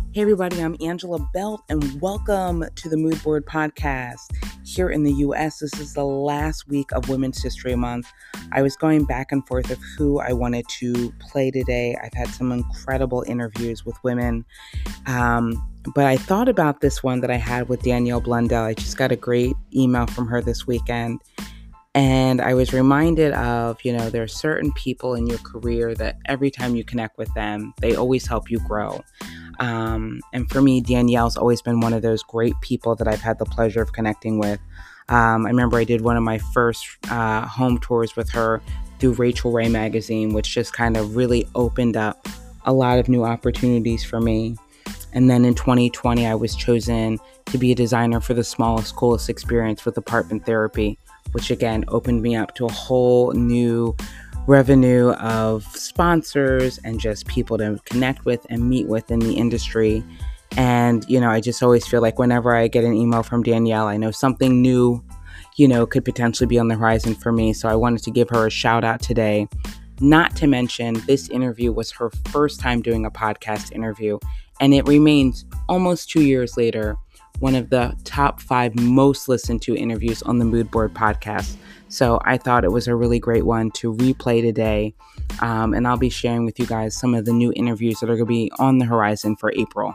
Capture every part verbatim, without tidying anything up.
Hey everybody, I'm Angela Belt and welcome to the Mood Board Podcast. Here in the U S, this is the last week of Women's History Month. I was going back and forth of who I wanted to play today. I've had some incredible interviews with women, um, but I thought about this one that I had with Danielle Blundell. I just got a great email from her this weekend. And I was reminded of, you know, there are certain people in your career that every time you connect with them, they always help you grow. Um, and for me, Danielle's always been one of those great people that I've had the pleasure of connecting with. Um, I remember I did one of my first uh, home tours with her through Rachel Ray magazine, which just kind of really opened up a lot of new opportunities for me. And then in twenty twenty, I was chosen to be a designer for the Smallest Coolest Experience with Apartment Therapy, which again opened me up to a whole new revenue of sponsors and just people to connect with and meet with in the industry. And, you know, I just always feel like whenever I get an email from Danielle, I know something new, you know, could potentially be on the horizon for me. So I wanted to give her a shout out today. Not to mention, this interview was her first time doing a podcast interview, and it remains almost two years later one of the top five most listened to interviews on the Mood Board Podcast. So I thought it was a really great one to replay today. Um, and I'll be sharing with you guys some of the new interviews that are going to be on the horizon for April.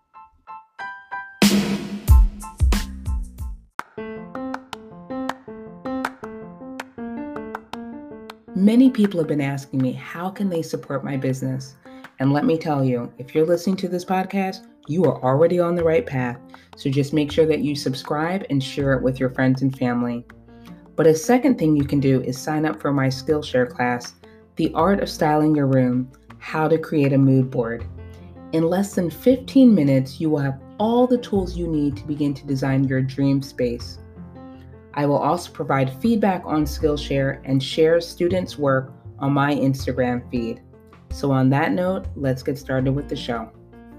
Many people have been asking me, how can they support my business? And let me tell you, if you're listening to this podcast, you are already on the right path. So just make sure that you subscribe and share it with your friends and family. But a second thing you can do is sign up for my Skillshare class, The Art of Styling Your Room, How to Create a Mood Board. In less than fifteen minutes, you will have all the tools you need to begin to design your dream space. I will also provide feedback on Skillshare and share students' work on my Instagram feed. So on that note, let's get started with the show.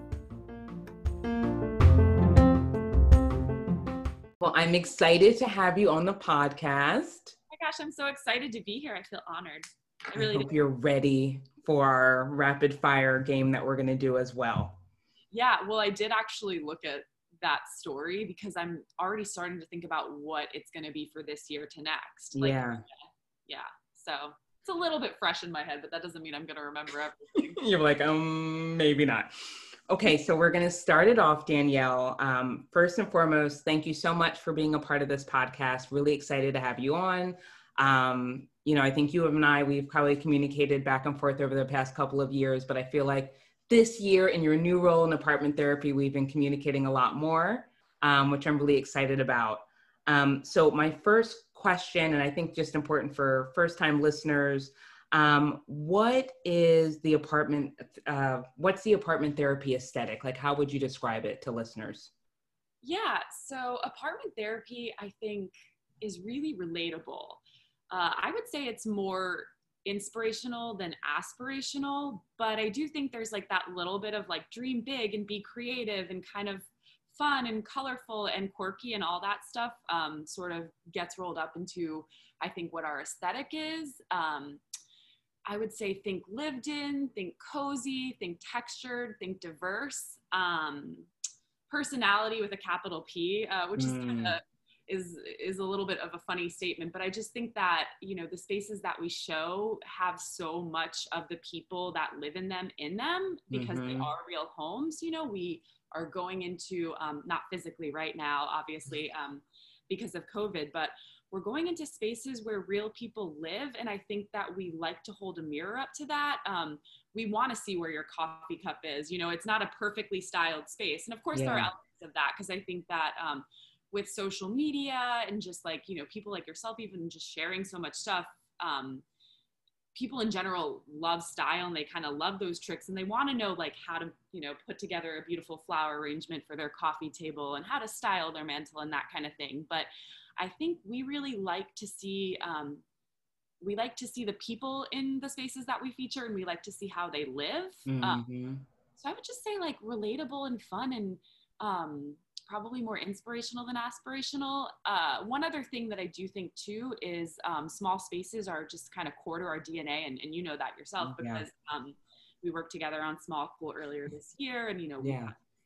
Well, I'm excited to have you on the podcast. Oh my gosh, I'm so excited to be here. I feel honored. I really I hope do. You're ready for our rapid fire game that we're going to do as well. Yeah, well, I did actually look at that story because I'm already starting to think about what it's going to be for this year to next. Like, yeah. Yeah. So it's a little bit fresh in my head, but that doesn't mean I'm going to remember everything. You're like, um, maybe not. Okay, so we're going to start it off, Danielle. Um, first and foremost, thank you so much for being a part of this podcast. Really excited to have you on. Um, you know, I think you and I, we've probably communicated back and forth over the past couple of years, but I feel like this year in your new role in apartment therapy, we've been communicating a lot more, um, which I'm really excited about. Um, so my first question, and I think just important for first-time listeners, um, what is the apartment, uh, what's the apartment therapy aesthetic? Like, how would you describe it to listeners? Yeah, so apartment therapy, I think, is really relatable. Uh, I would say it's more inspirational than aspirational, but I do think there's like that little bit of like dream big and be creative and kind of fun and colorful and quirky and all that stuff um, sort of gets rolled up into, I think, what our aesthetic is. Um, I would say think lived in, think cozy, think textured, think diverse, um, personality with a capital P, uh, which mm. is kind of is is a little bit of a funny statement, but I just think that, you know, the spaces that we show have so much of the people that live in them in them because mm-hmm. they are real homes. You know, we are going into, um, not physically right now, obviously, um, because of COVID, but we're going into spaces where real people live. And I think that we like to hold a mirror up to that. Um, we want to see where your coffee cup is. You know, it's not a perfectly styled space. And of course yeah. there are elements of that, because I think that, um, with social media and just like, you know, people like yourself, even just sharing so much stuff, um, people in general love style and they kind of love those tricks and they want to know like how to, you know, put together a beautiful flower arrangement for their coffee table and how to style their mantle and that kind of thing. But I think we really like to see, um, we like to see the people in the spaces that we feature and we like to see how they live. Mm-hmm. Um, so I would just say like relatable and fun and, um, probably more inspirational than aspirational. Uh, one other thing that I do think too is um, small spaces are just kind of core to our D N A, and, and you know that yourself because yeah. um, we worked together on Small Cool earlier this year, and you know, yeah.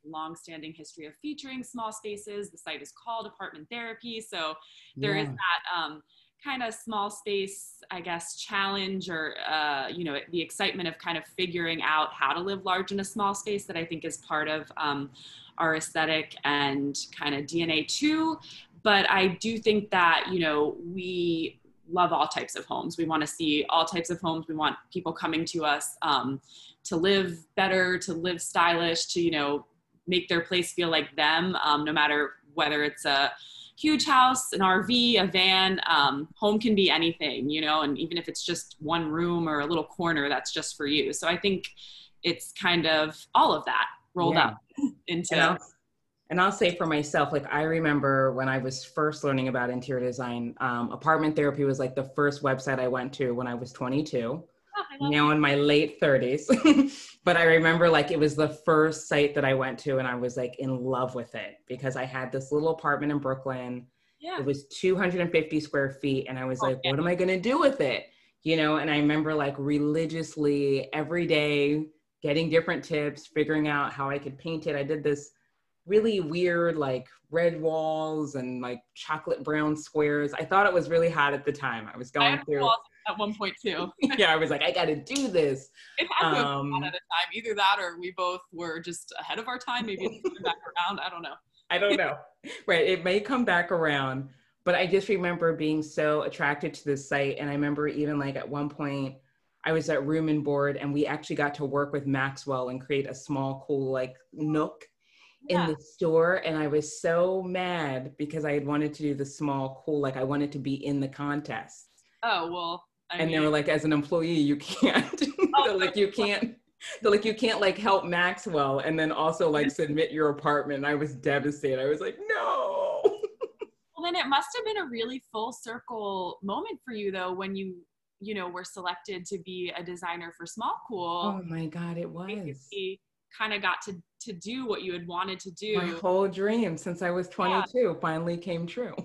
long-standing history of featuring small spaces. The site is called Apartment Therapy. So there yeah. is that um, kind of small space, I guess, challenge or, uh, you know, the excitement of kind of figuring out how to live large in a small space that I think is part of um, our aesthetic and kind of D N A too. But I do think that, you know, we love all types of homes. We want to see all types of homes. We want people coming to us um, to live better, to live stylish, to, you know, make their place feel like them, um, no matter whether it's a huge house, an R V, a van. Um, home can be anything, you know, and even if it's just one room or a little corner, that's just for you. So I think it's kind of all of that rolled yeah. up into. And I'll, and I'll say for myself, like I remember when I was first learning about interior design, um, Apartment Therapy was like the first website I went to when I was twenty-two. Oh, now in my late thirties. But I remember like it was the first site that I went to and I was like in love with it because I had this little apartment in Brooklyn. Yeah. It was two hundred fifty square feet. And I was oh, like, yeah. what am I going to do with it? You know, and I remember like religiously every day getting different tips, figuring out how I could paint it. I did this really weird, like red walls and like chocolate brown squares. I thought it was really hot at the time. I was going I through walls at one point too. Yeah, I was like, I got to do this. It had to um, have been at a time. Either that or we both were just ahead of our time. Maybe it's coming back around. I don't know. I don't know. Right. It may come back around, but I just remember being so attracted to this site. And I remember even like at one point I was at Room and Board and we actually got to work with Maxwell and create a small, cool like nook yeah. in the store. And I was so mad because I had wanted to do the small, cool, like I wanted to be in the contest. Oh, well. I and mean, they were like, as an employee, you can't. Oh, they're like, you can't. They're like, you can't like help Maxwell and then also like submit your apartment. And I was devastated. I was like, no. Well, then it must have been a really full circle moment for you though, when you, you know, were selected to be a designer for Small Cool. Oh my God, it was. You kind of got to, to do what you had wanted to do. My whole dream since I was twenty-two yeah. finally came true.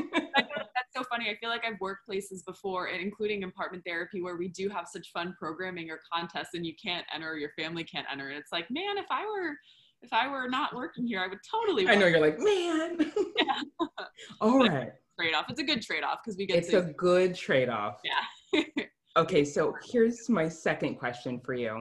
So funny. I feel like I've worked places before, and including Apartment Therapy, where we do have such fun programming or contests and you can't enter, your family can't enter. And it's like, man, if I were, if I were not working here, I would totally. I know you're like, man. Yeah. All right. Trade-off. It's a good trade-off because we get It's to- a good trade-off. Yeah. Okay. So here's my second question for you.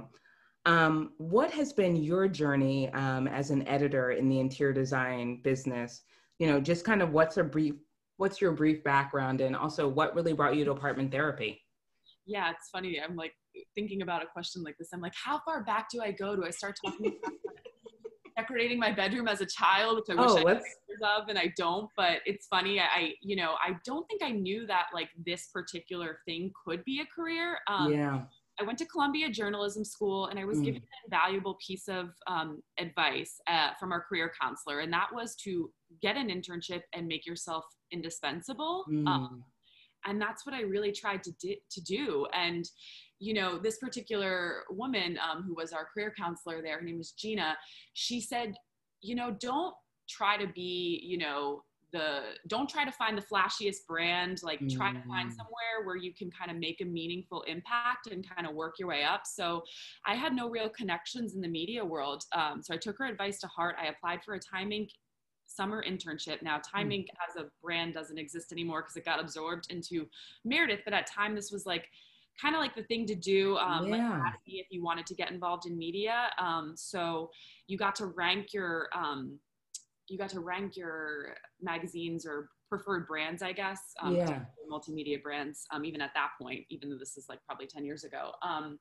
Um, what has been your journey um, as an editor in the interior design business? You know, just kind of what's a brief What's your brief background and also what really brought you to Apartment Therapy? Yeah, it's funny. I'm like thinking about a question like this. I'm like, how far back do I go? Do I start talking about decorating my bedroom as a child, which I wish oh, I had pictures of and I don't, but it's funny. I, you know, I don't think I knew that like this particular thing could be a career. Um, yeah. I went to Columbia Journalism School and I was mm. given an invaluable piece of um, advice uh, from our career counselor. And that was to get an internship and make yourself indispensable. Mm. Um, and that's what I really tried to, di- to do. And, you know, this particular woman um, who was our career counselor there, her name was Gina, she said, you know, don't try to be, you know, the, don't try to find the flashiest brand, like mm. try to find somewhere where you can kind of make a meaningful impact and kind of work your way up. So I had no real connections in the media world. Um, so I took her advice to heart. I applied for a Time Inc summer internship. Now Time mm. Inc as a brand doesn't exist anymore because it got absorbed into Meredith. But at time this was like kind of like the thing to do um, yeah. like if you wanted to get involved in media. Um, so you got to rank your, um, you got to rank your magazines or preferred brands, I guess, um, yeah. multimedia brands, um, even at that point, even though this is like probably ten years ago. Um,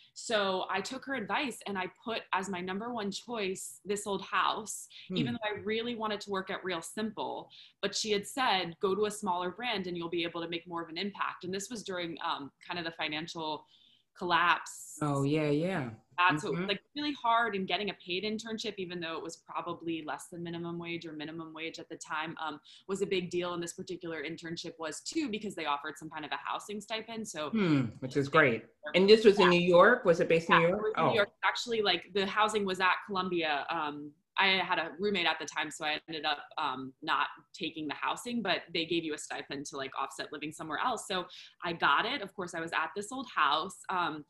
so I took her advice and I put as my number one choice, This Old House, hmm. even though I really wanted to work at Real Simple, but she had said, go to a smaller brand and you'll be able to make more of an impact. And this was during um, kind of the financial collapse. Oh yeah, yeah. That's mm-hmm. so, like really hard in getting a paid internship, even though it was probably less than minimum wage or minimum wage at the time, um, was a big deal. And this particular internship was too, because they offered some kind of a housing stipend. So, hmm, which is great. And this was yeah. in New York. Was it based in yeah, New York? It was in oh. New York. Actually, like the housing was at Columbia um, I had a roommate at the time, so I ended up um, not taking the housing, but they gave you a stipend to like offset living somewhere else. So I got it. Of course, I was at this old house. Um,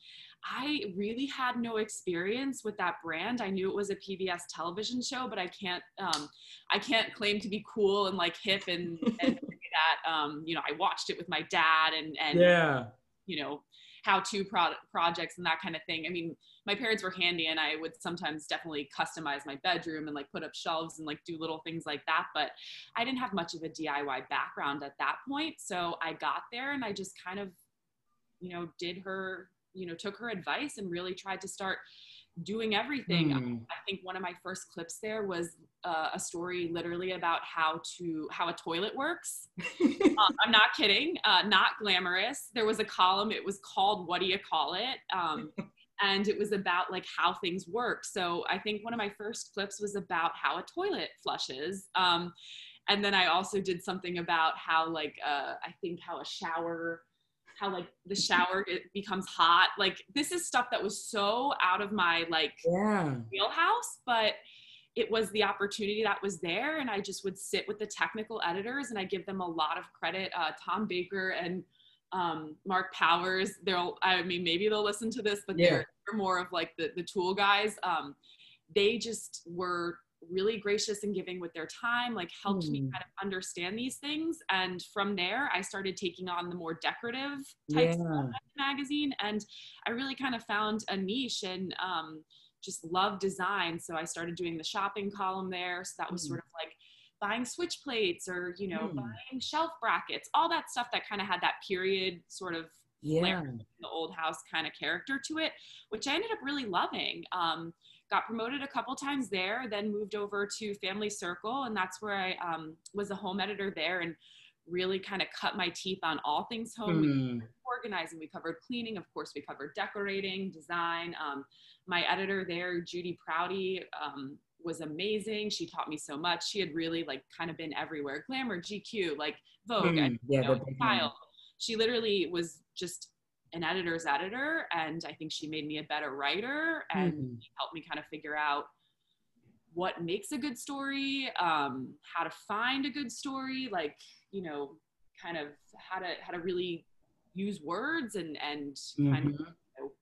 I really had no experience with that brand. I knew it was a P B S television show, but I can't, um, I can't claim to be cool and like hip and, and that, um, you know, I watched it with my dad and, and, yeah, you know, how to pro- projects and that kind of thing. I mean, my parents were handy and I would sometimes definitely customize my bedroom and like put up shelves and like do little things like that. But I didn't have much of a D I Y background at that point. So I got there and I just kind of, you know, did her, you know, took her advice and really tried to start doing everything. Hmm. I think one of my first clips there was uh, a story literally about how to, how a toilet works. uh, I'm not kidding. Uh, not glamorous. There was a column, it was called, "What do you call it?" Um, and it was about like how things work. So I think one of my first clips was about how a toilet flushes. Um, and then I also did something about how like, uh, I think how a shower, how like the shower it becomes hot. Like this is stuff that was so out of my like Yeah. wheelhouse, but it was the opportunity that was there. And I just would sit with the technical editors and I give them a lot of credit. Uh, Tom Baker and um, Mark Powers, they'll, I mean, maybe they'll listen to this, but Yeah. they're, they're more of like the, the tool guys. Um, they just were really gracious and giving with their time, like helped Hmm. me kind of understand these things. And from there, I started taking on the more decorative types Yeah. of magazine. And I really kind of found a niche and um, just love design. So I started doing the shopping column there. So that was Hmm. sort of like buying switch plates or, you know, Hmm. buying shelf brackets, all that stuff that kind of had that period sort of Yeah. flair, the old house kind of character to it, which I ended up really loving. Um, got promoted a couple times there, then moved over to Family Circle. And that's where I um, was a home editor there and really kind of cut my teeth on all things home. Hmm. We covered organizing, we covered cleaning, of course, we covered decorating, design. Um, my editor there, Judy Prouty, um, was amazing. She taught me so much. She had really like kind of been everywhere. Glamour, G Q, like Vogue, Hmm. and, Yeah, you know, the big Style. one. She literally was just an editor's editor. And I think she made me a better writer and Hmm. helped me kind of figure out what makes a good story, um, how to find a good story, like, you know, kind of how to, how to really use words and, and kind of, Mhm. you know,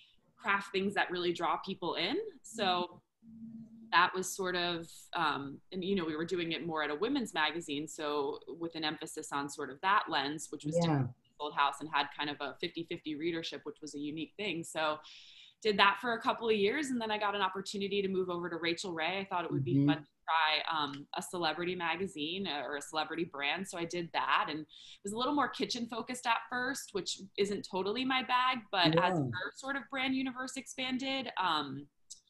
craft things that really draw people in. So that was sort of, um, and you know, we were doing it more at a women's magazine. So with an emphasis on sort of that lens, which was Yeah. different from Old House and had kind of a fifty-fifty readership, which was a unique thing. So did that for a couple of years. And then I got an opportunity to move over to Rachel Ray. I thought it would be Mhm. fun to try um, a celebrity magazine or a celebrity brand. So I did that and it was a little more kitchen focused at first, which isn't totally my bag, but Yeah. as her sort of brand universe expanded, um,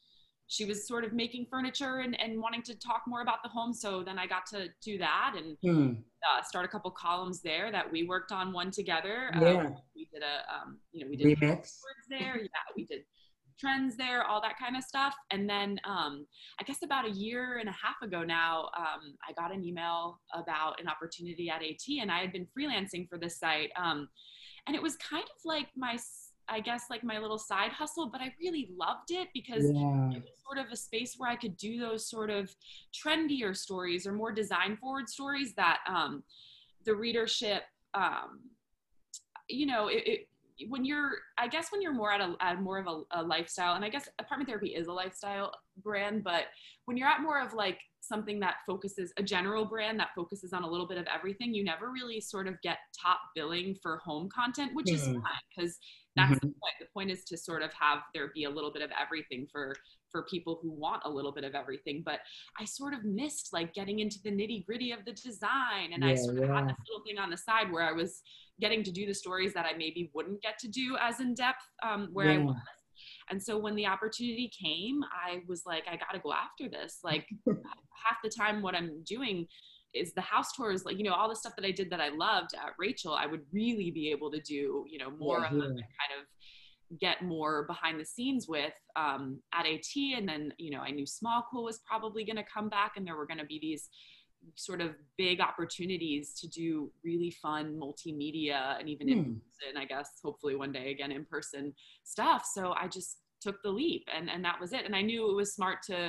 she was sort of making furniture and, and wanting to talk more about the home. So then I got to do that and Hmm. uh, start a couple columns there that we worked on one together. Yeah. Uh, we did a, um, you know, we did Remix. words there. Yeah, we did trends there, all that kind of stuff. And then um, I guess about a year and a half ago now, um, I got an email about an opportunity at AT and I had been freelancing for this site. Um, and it was kind of like my, I guess like my little side hustle, but I really loved it because Yeah. it was sort of a space where I could do those sort of trendier stories or more design forward stories that um, the readership, um, you know, it, it when you're, I guess when you're more at a at more of a, a lifestyle, and I guess Apartment Therapy is a lifestyle brand, but when you're at more of like something that focuses, a general brand that focuses on a little bit of everything, you never really sort of get top billing for home content, which is Hmm. fine because that's the Mhm. point. The point is to sort of have there be a little bit of everything for for people who want a little bit of everything. But I sort of missed like getting into the nitty gritty of the design, and I Yeah, sort of had yeah. this little thing on the side where I was getting to do the stories that I maybe wouldn't get to do as in depth um, where I Yeah. was. And so when the opportunity came, I was like, I got to go after this. Like half the time what I'm doing is the house tours, like, you know, all the stuff that I did that I loved at Rachel, I would really be able to do, you know, more Yeah, of here. and kind of get more behind the scenes with um, at AT. And then, you know, I knew Small Cool was probably going to come back and there were going to be these sort of big opportunities to do really fun multimedia and even in Hmm. person, I guess, hopefully one day again, in person stuff. So I just took the leap and, and that was it. And I knew it was smart to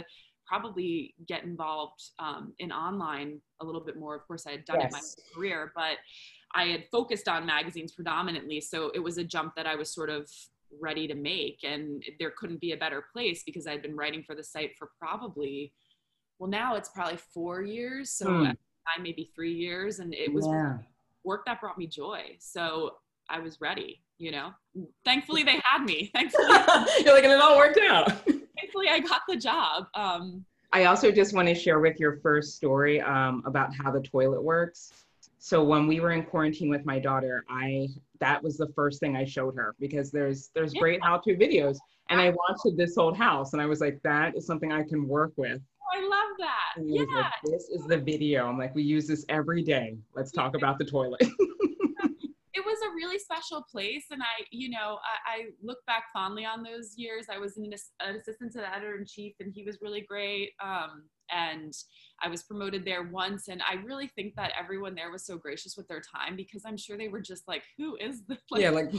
probably get involved um, in online a little bit more. Of course, I had done Yes. it my whole career, but I had focused on magazines predominantly. So it was a jump that I was sort of ready to make. And there couldn't be a better place because I'd been writing for the site for probably, well, now it's probably four years. So Hmm. at the time, maybe three years. And it was Yeah. work that brought me joy. So I was ready, you know, thankfully they had me. Thankfully, You're like, and it all worked out. thankfully I got the job. Um, I also just want to share with your first story um, about how the toilet works. So when we were in quarantine with my daughter, I that was the first thing I showed her because there's there's Yeah. great how-to videos, and I wanted this old house, and I was like, that is something I can work with. I love that. And I Yeah. was like, this is the video. I'm like, we use this every day. Let's talk about the toilet. It was a really special place. And I, you know, I, I look back fondly on those years. I was an, an assistant to the editor-in-chief, and he was really great. Um, and I was promoted there once. And I really think that everyone there was so gracious with their time because I'm sure they were just like, who is this? Like, Yeah, like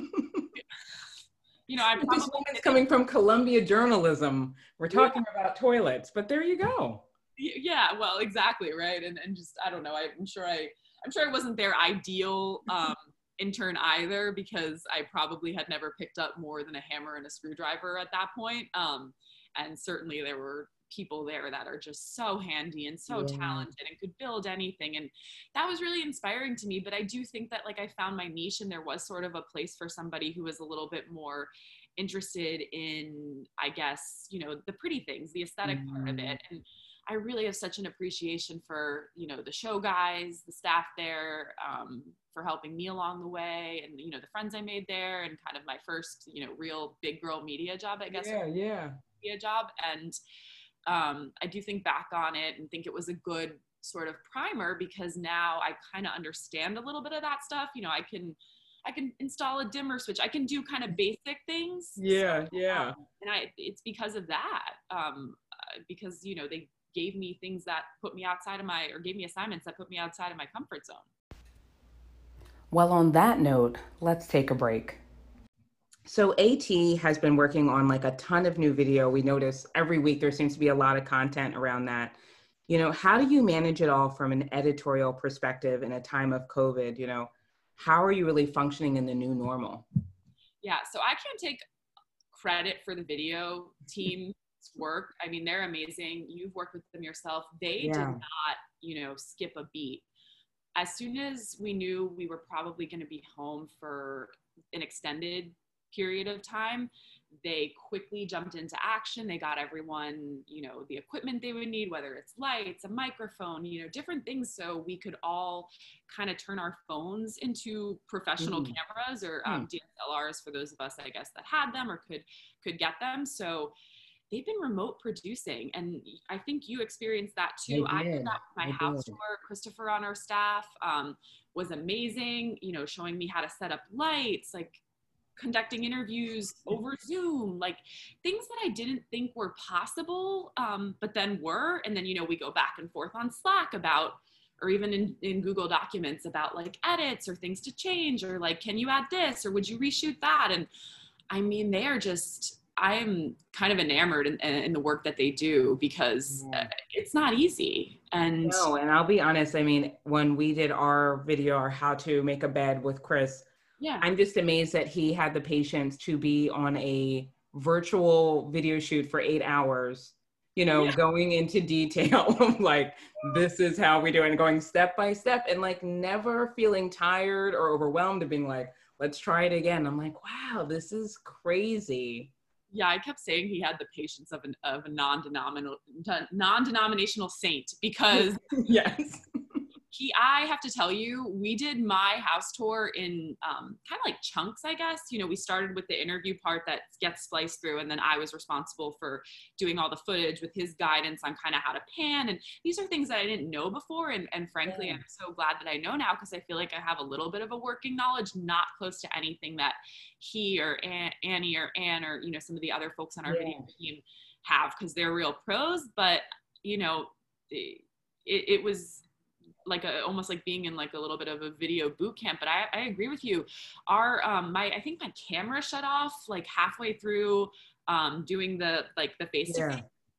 you know, I this probably woman's coming from Columbia journalism. We're talking yeah. about toilets, but there you go. Yeah, well, exactly, right. And and just I don't know. I'm sure I I'm sure I wasn't their ideal um, intern either because I probably had never picked up more than a hammer and a screwdriver at that point. Um, and certainly there were people there that are just so handy and so yeah. talented and could build anything. And that was really inspiring to me. But I do think that like I found my niche and there was sort of a place for somebody who was a little bit more interested in, I guess, you know, the pretty things, the aesthetic mm. part of it. And I really have such an appreciation for, you know, the show guys, the staff there, um, for helping me along the way, and, you know, the friends I made there, and kind of my first, you know, real big girl media job, I guess. Yeah, yeah. Media job. And um, I do think back on it and think it was a good sort of primer because now I kind of understand a little bit of that stuff. You know, I can, I can install a dimmer switch. I can do kind of basic things. Yeah, yeah. Um, and I, it's because of that, um, uh, because, you know, they gave me things that put me outside of my, or gave me assignments that put me outside of my comfort zone. Well, on that note, let's take a break. So AT has been working on like a ton of new video. We notice every week there seems to be a lot of content around that. You know, how do you manage it all from an editorial perspective in a time of COVID? You know, how are you really functioning in the new normal? Yeah, so I can't take credit for the video team's work. I mean, they're amazing. You've worked with them yourself. They yeah. did not, you know, skip a beat. As soon as we knew we were probably going to be home for an extended period of time, they quickly jumped into action. They got everyone, you know, the equipment they would need, whether it's lights, a microphone, you know, different things. So we could all kind of turn our phones into professional mm. cameras or um, mm. D S L Rs for those of us, I guess, that had them or could, could get them. So they've been remote producing. And I think you experienced that too. I did, I did that with my I house did. tour. Christopher on our staff um, was amazing, you know, showing me how to set up lights, like conducting interviews over Zoom, like things that I didn't think were possible, um, but then were. And then, you know, we go back and forth on Slack about, or even in, in Google Documents about like edits or things to change, or like, can you add this, or would you reshoot that? And I mean, they are just, I'm kind of enamored in, in the work that they do because yeah. it's not easy. And no, and I'll be honest, I mean, when we did our video, our how to make a bed with Chris, yeah. I'm just amazed that he had the patience to be on a virtual video shoot for eight hours, you know, yeah. going into detail of like, this is how we do it, and going step by step, and like never feeling tired or overwhelmed and being like, let's try it again. I'm like, wow, this is crazy. Yeah, I kept saying he had the patience of an of a non-denominational non-denominational saint because yes. He, I have to tell you, we did my house tour in um, kind of like chunks, I guess. You know, we started with the interview part that gets spliced through, and then I was responsible for doing all the footage with his guidance on kind of how to pan. And these are things that I didn't know before. And, and frankly, yeah. I'm so glad that I know now because I feel like I have a little bit of a working knowledge, not close to anything that he or Annie or Ann or, you know, some of the other folks on our yeah. video team have, because they're real pros. But, you know, it, it was like a, almost like being in like a little bit of a video boot camp. But I, I agree with you. Our, um, my, I think my camera shut off like halfway through um, doing the, like the face to face.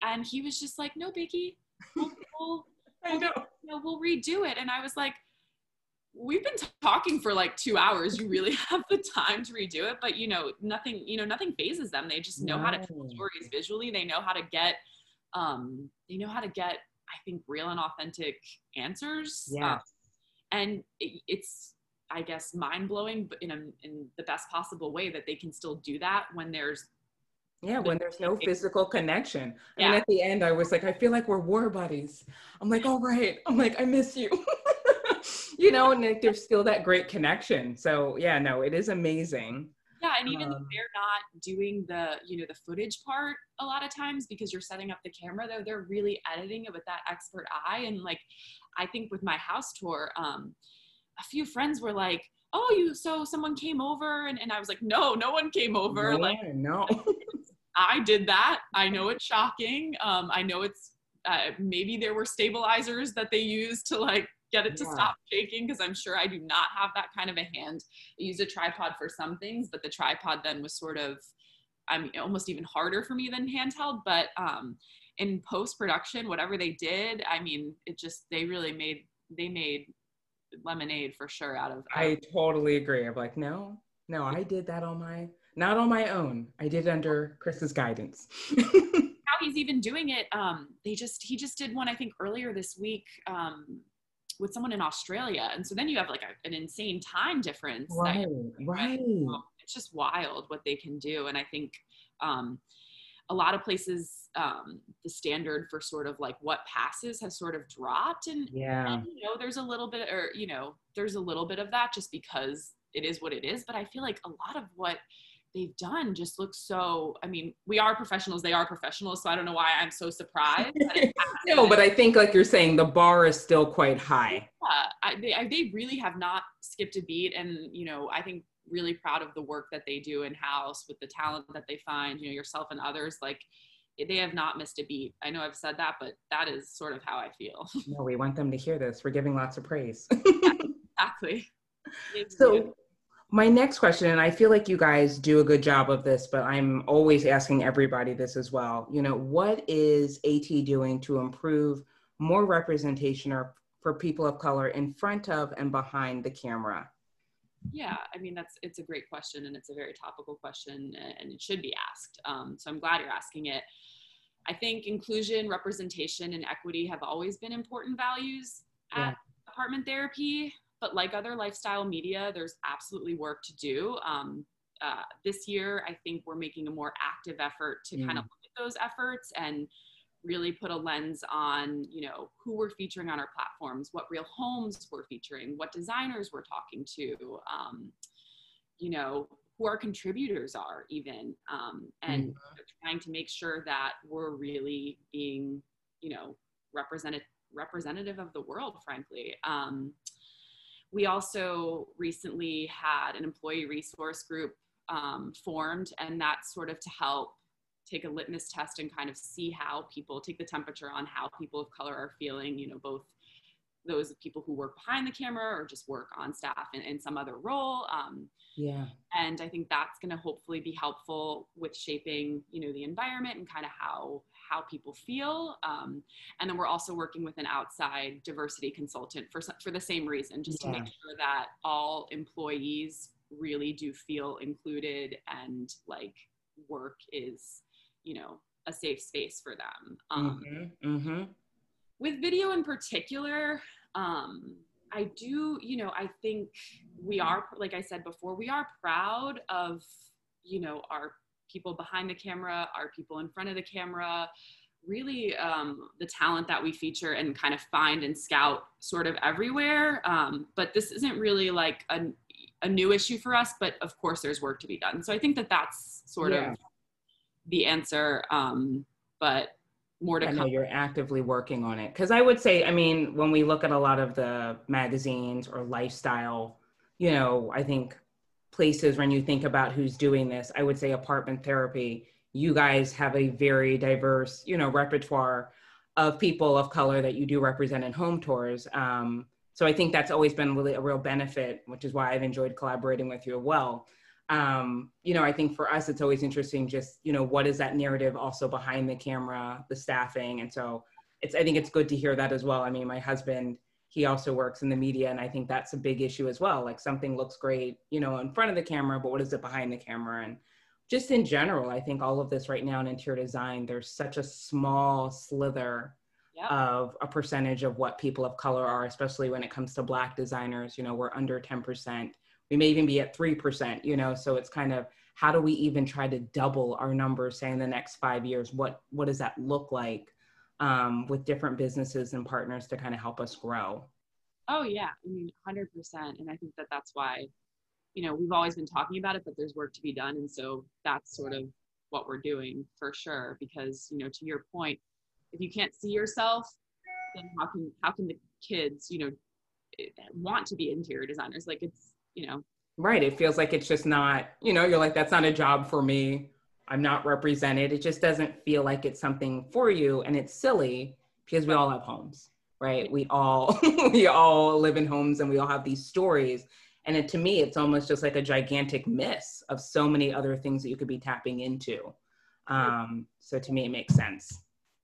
And he was just like, no biggie, we'll, we'll, I know. you know, we'll redo it. And I was like, we've been talking for like two hours. You really have the time to redo it, but you know, nothing, you know, nothing phases them. They just know No. how to tell stories visually. They know how to get, um, they know how to get, I think, real and authentic answers. Yeah. Um, and it, it's, I guess, mind blowing, but in a, in the best possible way that they can still do that when there's, Yeah, when there's no physical connection. I yeah. mean, at the end, I was like, I feel like we're war buddies. I'm like, all right. I'm like, I miss you. You know, and like, there's still that great connection. So yeah, no, it is amazing. Yeah, and even Um, if they're not doing the, you know, the footage part a lot of times because you're setting up the camera, though, they're really editing it with that expert eye. And like, I think with my house tour, um, a few friends were like, oh, you, so someone came over, and, and I was like, no, no one came over. no, Like, no. I did that. I know it's shocking. Um, I know it's, uh, maybe there were stabilizers that they used to like get it to Yeah. stop shaking, because I'm sure I do not have that kind of a hand. I use a tripod for some things, but the tripod then was sort of, I mean, almost even harder for me than handheld. But um, in post-production, whatever they did, I mean, it just, they really made, they made lemonade for sure out of, out I of totally agree. I'm like, no, no, I did that on my, not on my own. I did it under Chris's guidance. how he's even doing it. Um, they just, he just did one, I think earlier this week, um, with someone in Australia. And so then you have like a, an insane time difference. Right, that, right. so it's just wild what they can do. And I think um, a lot of places, um, the standard for sort of like what passes has sort of dropped. And, Yeah. and, you know, there's a little bit, or, you know, there's a little bit of that just because it is what it is. But I feel like a lot of what they've done just looks so, I mean, we are professionals, they are professionals, so I don't know why I'm so surprised. No, but I think like you're saying, the bar is still quite high. Yeah, I, they, I, they really have not skipped a beat. And, you know, I think really proud of the work that they do in-house with the talent that they find, you know, yourself and others, like they have not missed a beat. I know I've said that, but that is sort of how I feel. No, we want them to hear this. We're giving lots of praise. Exactly. So my next question, and I feel like you guys do a good job of this, but I'm always asking everybody this as well. You know, what is AT doing to improve more representation or for people of color in front of and behind the camera? Yeah, I mean, that's, it's a great question, and it's a very topical question, and it should be asked. Um, so I'm glad you're asking it. I think inclusion, representation, and equity have always been important values at Yeah. Apartment Therapy. But like other lifestyle media, there's absolutely work to do. Um, uh, this year, I think we're making a more active effort to Mm. kind of look at those efforts and really put a lens on, you know, who we're featuring on our platforms, what real homes we're featuring, what designers we're talking to, um, you know, who our contributors are even, um, and Mm. trying to make sure that we're really being, you know, represented, representative of the world, frankly. Um, We also recently had an employee resource group um, formed, and that's sort of to help take a litmus test and kind of see how people take the temperature on how people of color are feeling, you know, both those people who work behind the camera or just work on staff in, in some other role. Um, Yeah. and I think that's going to hopefully be helpful with shaping, you know, the environment and kind of how how people feel. Um, and then we're also working with an outside diversity consultant for for the same reason, just Yeah. to make sure that all employees really do feel included and like work is, you know, a safe space for them. Um, Mm-hmm. Mm-hmm. with video in particular, um, I do, you know, I think we are, like I said before, we are proud of, you know, our people behind the camera, our people in front of the camera, really um, the talent that we feature and kind of find and scout sort of everywhere. Um, but this isn't really like a, a new issue for us, but of course there's work to be done. So I think that that's sort Yeah. of the answer, um, but more to I come. know you're actively working on it. Because I would say, I mean, when we look at a lot of the magazines or lifestyle, you know, I think places when you think about who's doing this, I would say Apartment Therapy, you guys have a very diverse, you know, repertoire of people of color that you do represent in home tours. Um, so I think that's always been really a real benefit, which is why I've enjoyed collaborating with you as well. Um, you know, I think for us, it's always interesting just, you know, what is that narrative also behind the camera, the staffing. And so it's, I think it's good to hear that as well. I mean, my husband, he also works in the media, and I think that's a big issue as well. Like something looks great, you know, in front of the camera, but what is it behind the camera? And just in general, I think all of this right now in interior design, there's such a small slither Yep. of a percentage of what people of color are, especially when it comes to Black designers. You know, we're under ten percent. We may even be at three percent, you know, so it's kind of, how do we even try to double our numbers, say in the next five years? What, what does that look like um, with different businesses and partners to kind of help us grow? Oh yeah, I mean, one hundred percent. And I think that that's why, you know, we've always been talking about it, but there's work to be done. And so that's sort of what we're doing for sure. Because, you know, to your point, if you can't see yourself, then how can, how can the kids, you know, want to be interior designers? Like it's, you know. Right. It feels like it's just not, you know, you're like, that's not a job for me. I'm not represented. It just doesn't feel like it's something for you. And it's silly because we all have homes, right? We all, we all live in homes, and we all have these stories. And it, to me, it's almost just like a gigantic miss of so many other things that you could be tapping into. Um, so to me, it makes sense.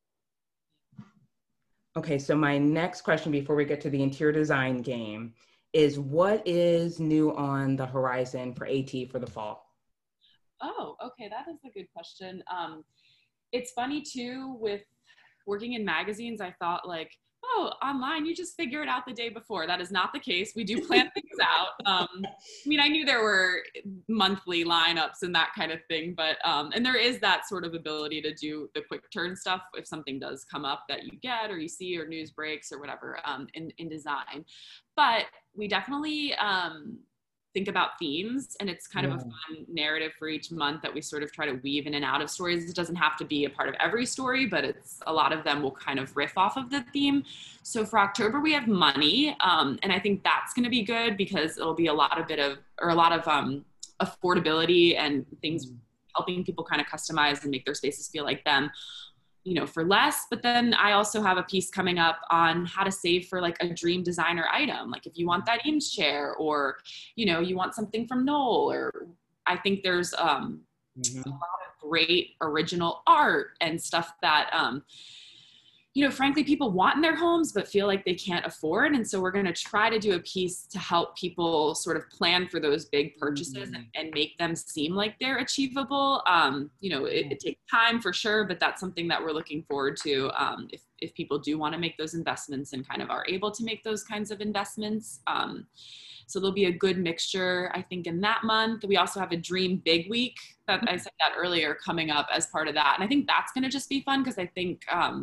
Okay, so my next question before we get to the interior design game is, what is new on the horizon for AT for the fall? Oh, okay, that is a good question. Um, it's funny too, with working in magazines, I thought like, oh, online, you just figure it out the day before. That is not the case. We do plan things out. Um, I mean, I knew there were monthly lineups and that kind of thing, but, um, and there is that sort of ability to do the quick turn stuff if something does come up that you get or you see or news breaks or whatever um, in, in design. But we definitely, um, think about themes, and it's kind yeah. of a fun narrative for each month that we sort of try to weave in and out of stories. It doesn't have to be a part of every story, but it's a lot of them will kind of riff off of the theme. So for October, we have money. Um, and I think that's going to be good because it'll be a lot of bit of, or a lot of um, affordability and things mm-hmm. helping people kind of customize and make their spaces feel like them, you know, for less. But then I also have a piece coming up on how to save for like a dream designer item. Like if you want that Eames chair, or, you know, you want something from Knoll, or I think there's um, mm-hmm. a lot of great original art and stuff that, um, you know, frankly, people want in their homes, but feel like they can't afford. And so we're going to try to do a piece to help people sort of plan for those big purchases mm-hmm. and, and make them seem like they're achievable. Um, you know, it, it takes time for sure, but that's something that we're looking forward to. Um, if, if people do want to make those investments and kind of are able to make those kinds of investments. Um, so there'll be a good mixture, I think, in that month. We also have a Dream Big Week that I said that earlier coming up as part of that. And I think that's going to just be fun because I think, um,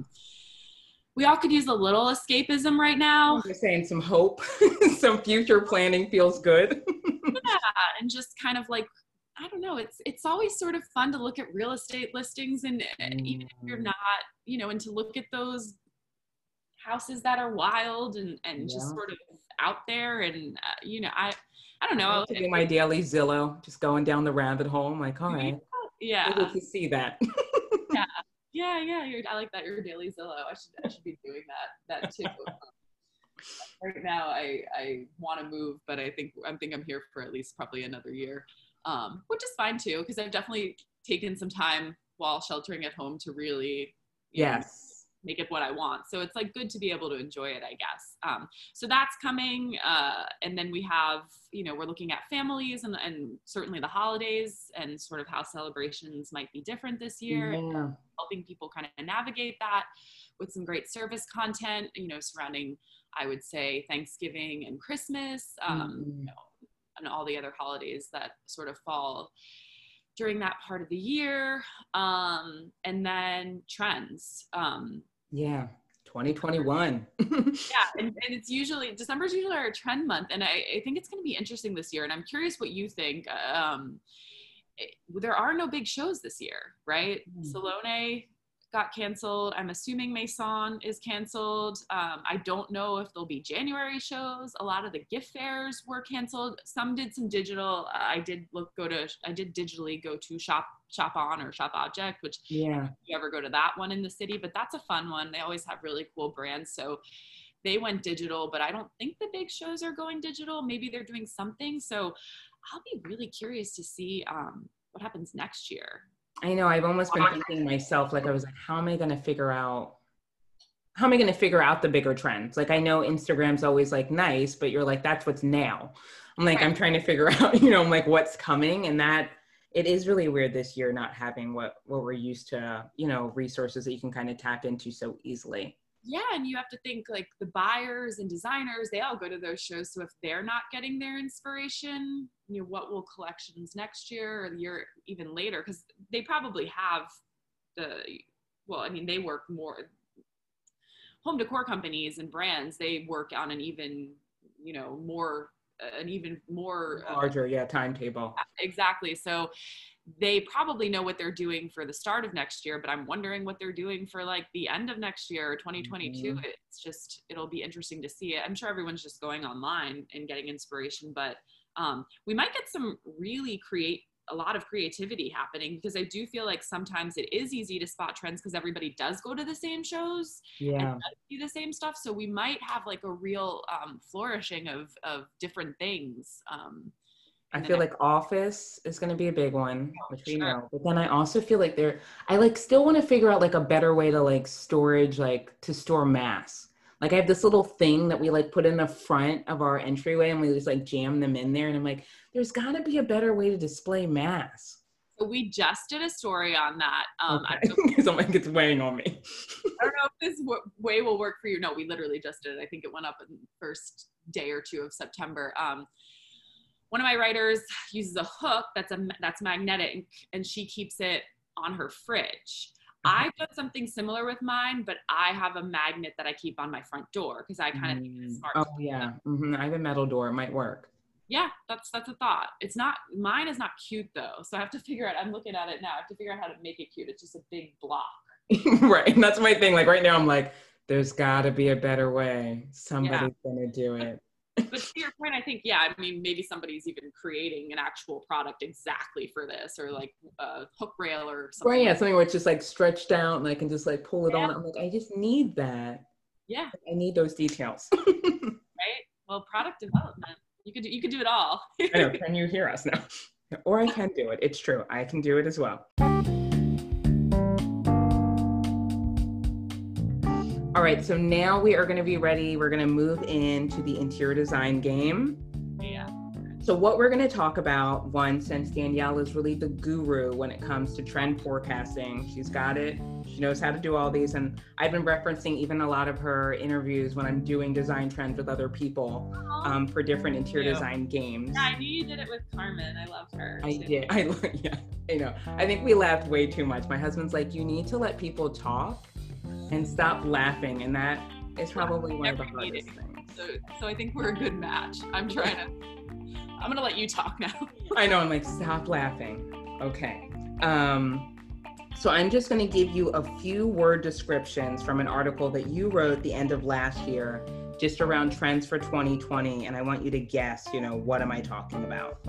we all could use a little escapism right now. You're saying some hope, some future planning feels good. Yeah, and just kind of like, I don't know, it's it's always sort of fun to look at real estate listings and mm. even if you're not, you know, and to look at those houses that are wild and, and yeah. just sort of out there. And, uh, you know, I, I don't know. I like to do my daily Zillow, just going down the rabbit hole. I'm like, all right, yeah, able to see that. Yeah. Yeah, yeah, you're, I like that. Your daily Zillow. I should, I should be doing that, that too. Um, right now, I, I want to move, but I think I think I'm here for at least probably another year, um, which is fine too, because I've definitely taken some time while sheltering at home to really, yes, know, make it what I want. So it's like good to be able to enjoy it, I guess. Um, so that's coming, uh, and then we have, you know, we're looking at families and, and certainly the holidays and sort of how celebrations might be different this year. Yeah. Helping people kind of navigate that with some great service content, you know, surrounding, I would say, Thanksgiving and Christmas, um, mm-hmm. you know, and all the other holidays that sort of fall during that part of the year. Um, and then trends. Um, yeah. twenty twenty-one. Yeah. And, and it's usually, December's usually our trend month. And I, I think it's going to be interesting this year. And I'm curious what you think. Um, it, there are no big shows this year, right? Mm. Salone got canceled. I'm assuming Maison is canceled. Um, I don't know if there'll be January shows. A lot of the gift fairs were canceled. Some did some digital. Uh, I did look, go to, I did digitally go to Shop, Shop On or Shop Object, which yeah, if you ever go to that one in the city, but that's a fun one. They always have really cool brands. So they went digital, but I don't think the big shows are going digital. Maybe they're doing something. So I'll be really curious to see um, what happens next year. I know, I've almost been thinking myself, like I was like, how am I going to figure out, how am I going to figure out the bigger trends? Like, I know Instagram's always like nice, but you're like, that's what's now. I'm like, right. I'm trying to figure out, you know, I'm like, what's coming? And that, it is really weird this year not having what, what we're used to, you know, resources that you can kind of tap into so easily. Yeah, and you have to think like the buyers and designers, they all go to those shows. So if they're not getting their inspiration, you know, what will collections next year or the year even later? Because they probably have the, well, I mean, they work more, home decor companies and brands, they work on an even, you know, more, an even more larger, uh, yeah, timetable. Exactly. So they probably know what they're doing for the start of next year, but I'm wondering what they're doing for like the end of next year, twenty twenty-two. Mm-hmm. It's just, it'll be interesting to see it. I'm sure everyone's just going online and getting inspiration, but um, we might get some really create a lot of creativity happening, because I do feel like sometimes it is easy to spot trends because everybody does go to the same shows yeah. and do the same stuff. So we might have like a real um, flourishing of, of different things. Um, I feel like Office is going to be a big one, which we know. But then I also feel like there, I like still want to figure out like a better way to like storage, like to store masks. Like I have this little thing that we like put in the front of our entryway and we just like jam them in there. And I'm like, there's got to be a better way to display masks. So we just did a story on that. Um, okay. Because I'm like, it's weighing on me. I don't know if this w- way will work for you. No, we literally just did it. I think it went up in the first day or two of September. Um, One of my writers uses a hook that's a that's magnetic, and she keeps it on her fridge. Mm-hmm. I've done something similar with mine, but I have a magnet that I keep on my front door because I kind of mm-hmm. think it's smart. Oh yeah, mm-hmm. I have a metal door. It might work. Yeah, that's that's a thought. It's not mine is not cute though, so I have to figure out. I'm looking at it now. I have to figure out how to make it cute. It's just a big block. Right, and that's my thing. Like right now, I'm like, there's got to be a better way. Somebody's yeah. gonna do it. But to your point, I think, yeah, I mean, maybe somebody's even creating an actual product exactly for this, or like a hook rail or something. Right, yeah, something where it's just like stretched out and I can just like pull it yeah. on. I'm like, I just need that. Yeah. I need those details. Right? Well, product development, you could do, you could do it all. I know, can you hear us now? Or I can do it. It's true. I can do it as well. All right, so now we are going to be ready. We're going to move into the interior design game. Yeah. So what we're going to talk about, one, since Danielle is really the guru when it comes to trend forecasting, she's got it. She knows how to do all these. And I've been referencing even a lot of her interviews when I'm doing design trends with other people um, for different interior design games. Yeah, I knew you did it with Carmen. I love her. I too. did. I, yeah, I know. I think we laughed way too much. My husband's like, you need to let people talk and stop laughing, and that is probably one of the hardest things. So, so I think we're a good match. I'm trying to, I'm gonna let you talk now. I know, I'm like, stop laughing. Okay. Um, so I'm just gonna give you a few word descriptions from an article that you wrote the end of last year, just around trends for twenty twenty, and I want you to guess, you know, what am I talking about?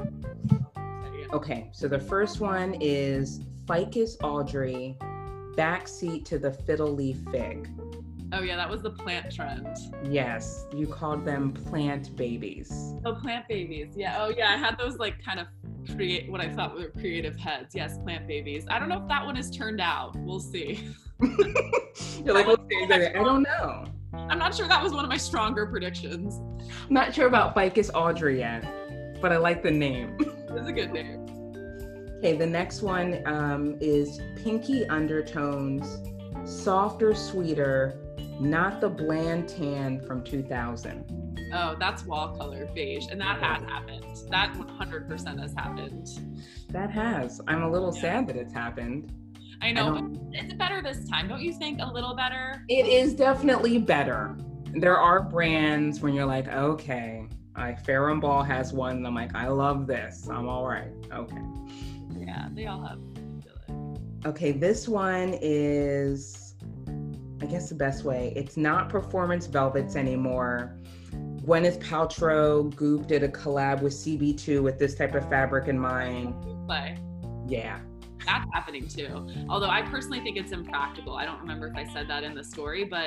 Okay, so the first one is Ficus Audrey, backseat to the fiddle leaf fig. Oh yeah, that was the plant trend. Yes, you called them plant babies. Oh, plant babies. Yeah. Oh yeah, I had those like kind of create what I thought were creative heads. Yes, plant babies. I don't know if that one has turned out. We'll see. You're like, we'll see. I don't know. I'm not sure that was one of my stronger predictions. I'm not sure about Ficus Audrey yet, but I like the name. It's a good name. Okay, the next one um, is Pinky Undertones, Softer, Sweeter, Not the Bland Tan from two thousand. Oh, that's wall color beige, and that has happened. That one hundred percent has happened. That has. I'm a little yeah. sad that it's happened. I know, I but it's better this time. Don't you think? A little better? It is definitely better. There are brands when you're like, okay, like Fair and Ball has one, and I'm like, I love this. I'm all right. Okay. Yeah, they all have. Okay, this one is, I guess the best way. It's not performance velvets anymore. Gwyneth Paltrow Goop did a collab with C B two with this type of fabric in mind. Play. Yeah. That's happening too. Although I personally think it's impractical. I don't remember if I said that in the story, but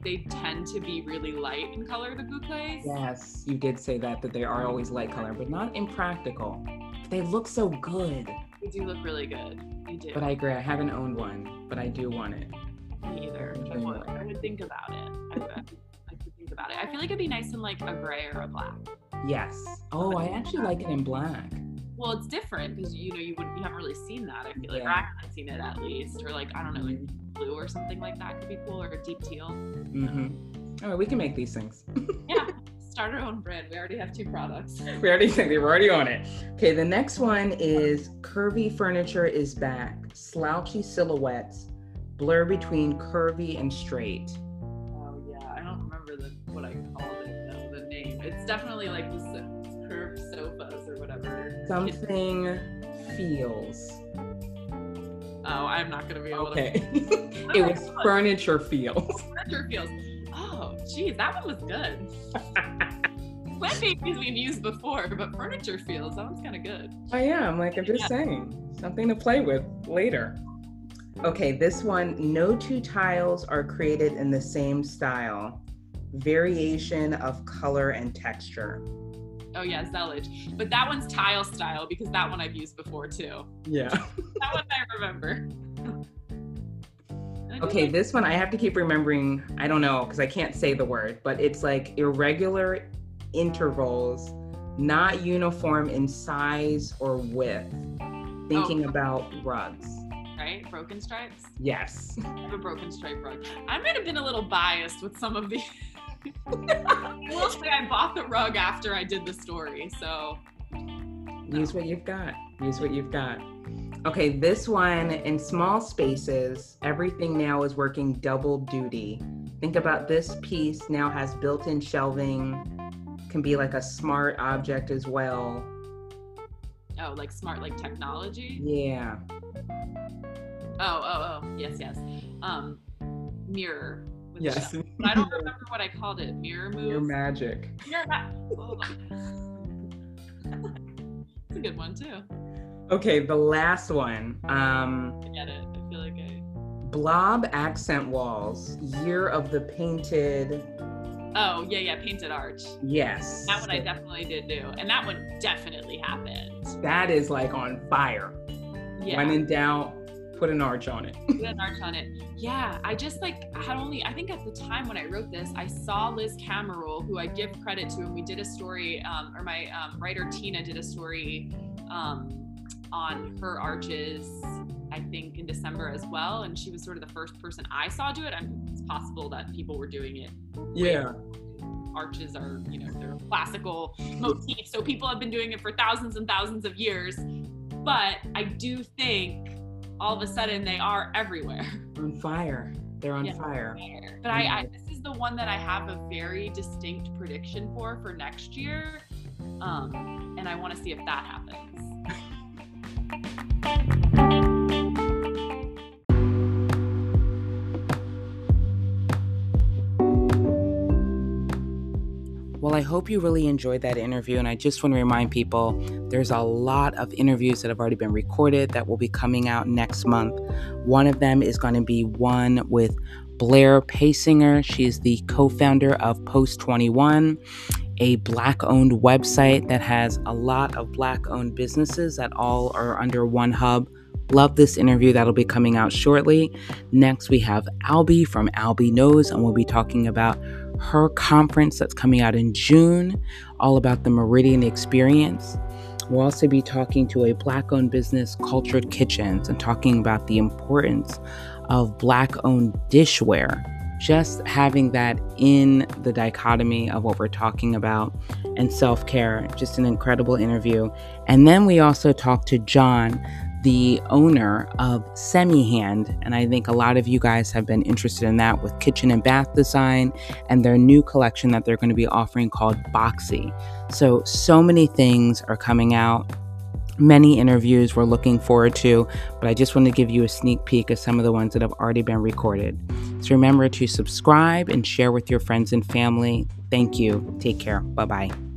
they tend to be really light in color, the boucles. Yes, you did say that, that they are always light color, but not impractical. They look so good. They do look really good. They do. But I agree, I haven't owned one, but I do want it. Me either. I would, I would think about it. I would, I could think about it. I feel like it'd be nice in like a gray or a black. Yes. Oh, I actually like it in black. Well, it's different because you know you would you haven't really seen that. I feel like Yeah. or I haven't seen it at least, or like I don't know, like blue or something like that could be cool, or a deep teal. Mm-hmm. All right, we can make these things. Yeah, start our own brand. We already have two products. We already we're already on it. Okay, the next one is curvy furniture is back. Slouchy silhouettes blur between curvy and straight. Oh yeah, I don't remember the what I called it though. The name. It's definitely like the curved sofas or whatever. Something feels. Oh, I'm not gonna be able Okay. to. It was furniture feels. Furniture feels. Oh, geez, that one was good. Plant babies we've used before, but furniture feels, that one's kind of good. I am, like I'm just Yeah. saying, something to play with later. Okay, this one, no two tiles are created in the same style. Variation of color and texture. Oh yeah, Zellage. But that one's tile style because that one I've used before too. Yeah. That one I remember. Okay, this one I have to keep remembering, I don't know, because I can't say the word, but it's like irregular intervals, not uniform in size or width. Thinking Oh. about rugs. Right? Broken stripes? Yes. I have a broken stripe rug. I might have been a little biased with some of the. I will say I bought the rug after I did the story, so. Use what you've got. Use what you've got. Okay, this one, in small spaces, everything now is working double duty. Think about this piece now has built-in shelving, can be like a smart object as well. Oh, like smart, like technology? Yeah. Oh, oh, oh, yes, yes. Um, mirror. with Yes. shelf. I don't remember what I called it. Mirror move? Your magic. Mirror ma- oh. It's a good one too. Okay, the last one. Um, I get it. I feel like I. blob accent walls, year of the painted. Oh, yeah, yeah, painted arch. Yes. That one I definitely did do. And that one definitely happened. That is like on fire. Yeah. When in doubt, put an arch on it. Put an arch on it. Yeah, I just like I had only I think at the time when I wrote this, I saw Liz Camerol, who I give credit to, and we did a story, um, or my um, writer Tina did a story um, on her arches, I think in December as well, and she was sort of the first person I saw do it. I mean, it's possible that people were doing it. Yeah. Arches are, you know, they're a classical motif, so people have been doing it for thousands and thousands of years. But I do think all of a sudden they are everywhere. On fire. They're on Yeah. fire. But I, I, this is the one that I have a very distinct prediction for for next year, um, and I want to see if that happens. Well, I hope you really enjoyed that interview, and I just want to remind people there's a lot of interviews that have already been recorded that will be coming out next month. One of them is going to be one with Blair Paysinger. She is the co-founder of Post twenty-one, a Black-owned website that has a lot of Black-owned businesses that all are under one hub. Love this interview. That'll be coming out shortly. Next, we have Albie from Albie Knows, and we'll be talking about her conference that's coming out in June, all about the Meridian Experience. We'll also be talking to a Black-owned business, Cultured Kitchens, and talking about the importance of Black-owned dishware. Just having that in the dichotomy of what we're talking about and self-care. Just an incredible interview. And then we also talked to John, the owner of Semihand, and I think a lot of you guys have been interested in that with kitchen and bath design and their new collection that they're going to be offering called Boxy. So, so many things are coming out. Many interviews we're looking forward to, but I just want to give you a sneak peek of some of the ones that have already been recorded. So remember to subscribe and share with your friends and family. Thank you. Take care. Bye-bye.